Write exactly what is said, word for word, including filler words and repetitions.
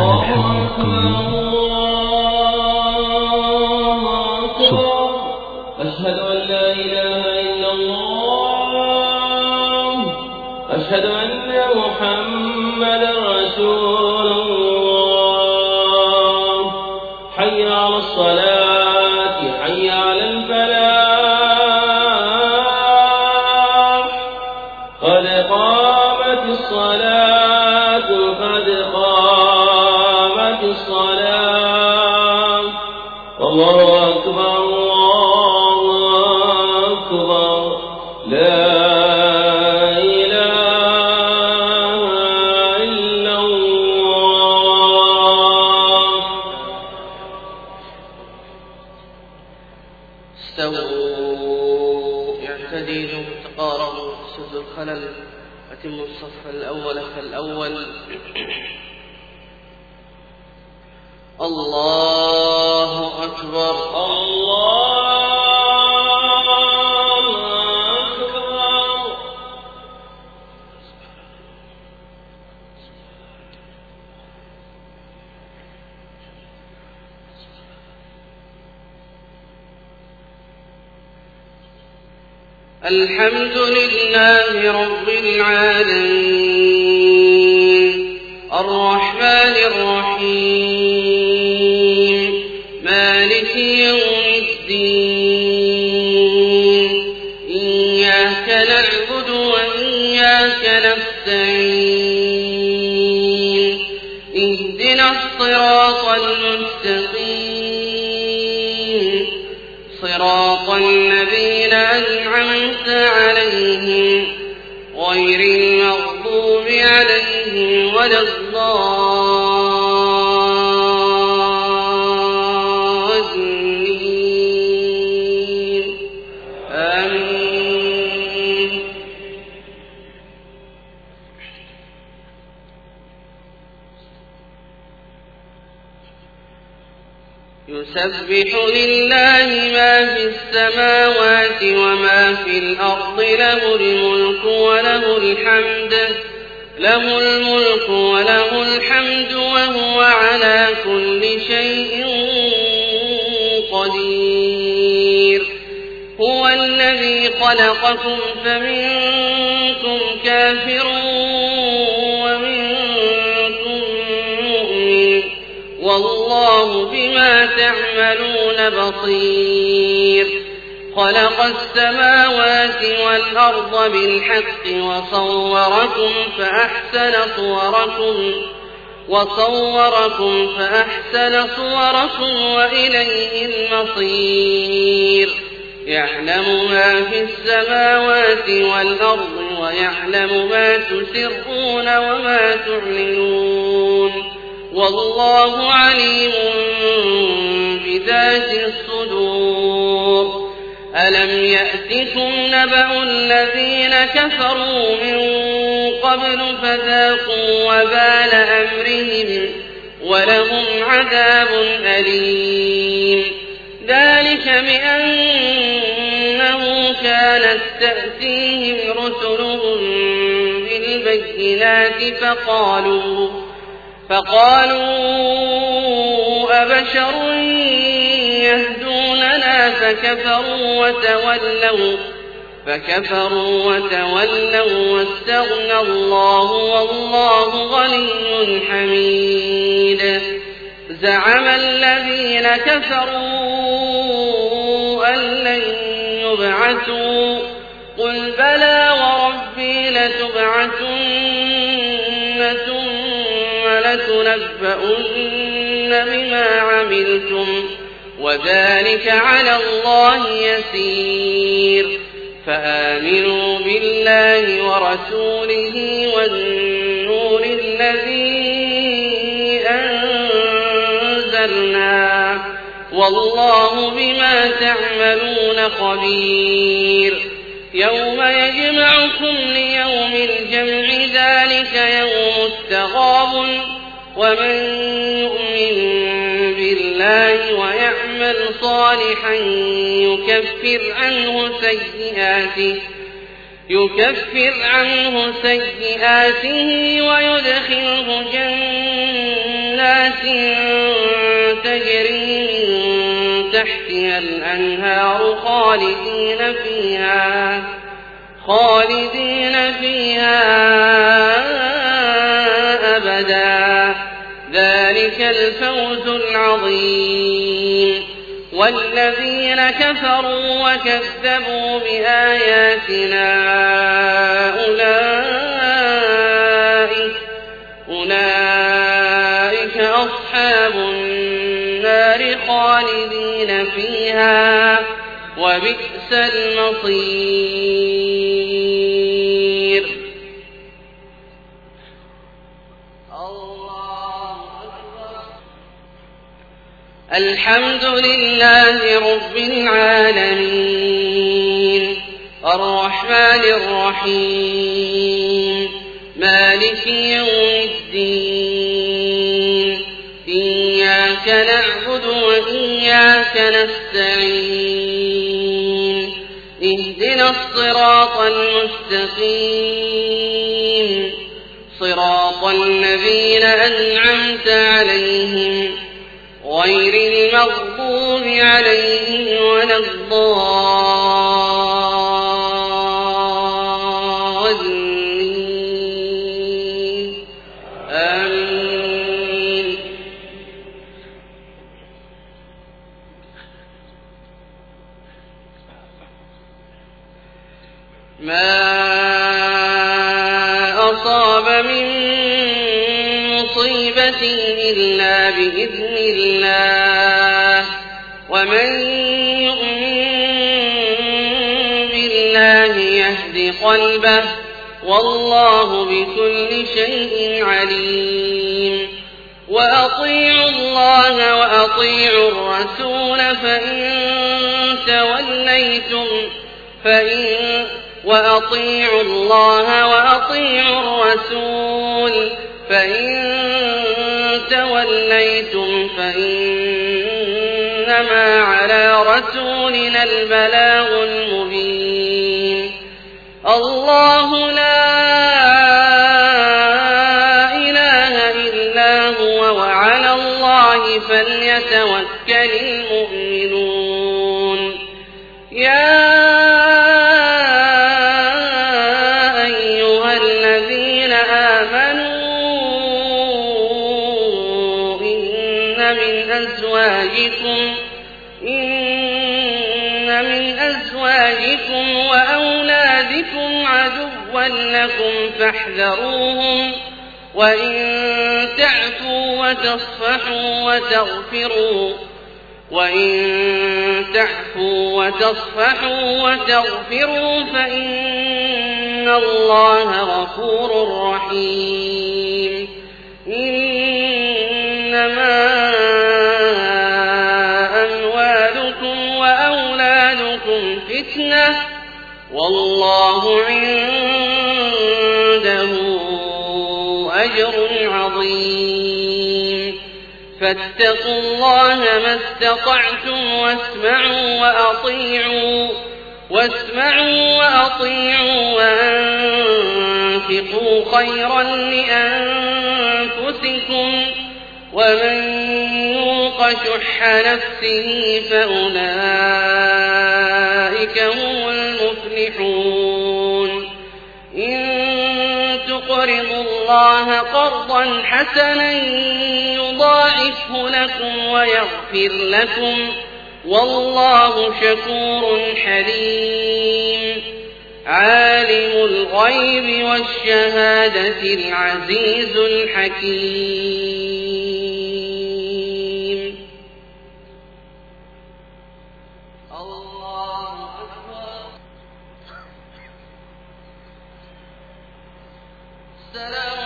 الحق أشهد أن لا إله إلا الله أشهد أن محمدا رسول الله حي على الصلاة حي على الفلاح قد قامت الصلاة قد قامت الصلاة الله أكبر الله أكبر لا إله إلا الله. استووا اعتدلوا تقاربوا سدوا الخلل أتموا الصف الأول فالأول. الله أكبر الله أكبر. الحمد لله رب العالمين الرحمن الرحيم مالك يوم الدين إياك نعبد وإياك نستعين اهدنا الصراط المستقيم صراط الذين أنعمت عليهم غير المغضوب عليهم ولا الضالين آمين. يسبح لله ما في السماوات وما في الأرض له الملك وله الحمد له الملك وله الحمد وهو على كل شيء قدير. هو الذي خلقكم فمنكم كافر ومنكم مؤمن والله بما تعملون بصير. خلق السماوات والأرض بالحق وصوركم فأحسن صوركم وصوركم فأحسن صوركم وإليه المصير. يعلم ما في السماوات والأرض ويعلم ما تسرون وما تعلنون والله عليم بذات الصدور. ألم يأتكم نبأ الذين كفروا من قبل فذاقوا وبال أمرهم ولهم عذاب أليم. ذلك بأنه كانت تأتيهم رسلهم بالبينات فقالوا فقالوا أبشر يهدوننا فكفروا وتولوا فكفروا وتولوا واستغنى الله والله غني حميد. زعم الذين كفروا أن لن يبعثوا قل بلى وربي لتبعثن ثم لتنبؤن بما عملتم وذلك على الله يسير. فآمنوا بالله ورسوله والنور الذي أنزلنا والله بما تعملون خبير. يوم يجمعكم ليوم الجمع ذلك يوم التغابن ومن يؤمن بالله ويعمل صالحا يكفر عنه سيئاته يكفر عنه سيئاته ويدخله جنات تجري من تحتها الأنهار خالدين فيها خالدين فيها أبدا ذلك الفوز العظيم. والذين كفروا وكذبوا بآياتنا أولئك أولئك أصحاب النار خالدين فيها وبئس المصير. الله أكبر. الحمد لله رب العالمين الرحمن الرحيم مالك يوم الدين إياك نعبد وإياك نستعين اهدنا الصراط المستقيم صراط الذين أنعمت عليهم غير المغضوب عليهم ولا الضالين آمين. ما أصاب من مصيبة إلا بإذن الله ومن يؤمن بالله يهد قلبه والله بكل شيء عليم. وأطيعوا الله وأطيعوا الرسول فإن توليتم فإن وأطيعوا الله وأطيعوا الرسول فإن توليتم فإنما على رسولنا البلاغ المبين. الله لا إله إلا هو وعلى الله فليتوكل المؤمنون. يا إن من أزواجكم وأولادكم عدوا لكم فاحذروهم وإن تعفوا وتصفحوا وتغفروا وإن تعفوا وتصفحوا وتغفروا فإن الله غفور رحيم. إنما فتنة والله عنده أجر عظيم. فاتقوا الله ما استطعتم واسمعوا وأطيعوا واسمعوا وأطيعوا وأنفقوا خيرا لأنفسكم ومن يوق شح نفسه فأولئك هم المفلحون. إن تقرضوا الله قرضا حسنا يضاعفه لكم ويغفر لكم والله شكور حليم. عالم الغيب والشهادة العزيز الحكيم. الله أكبر. السلام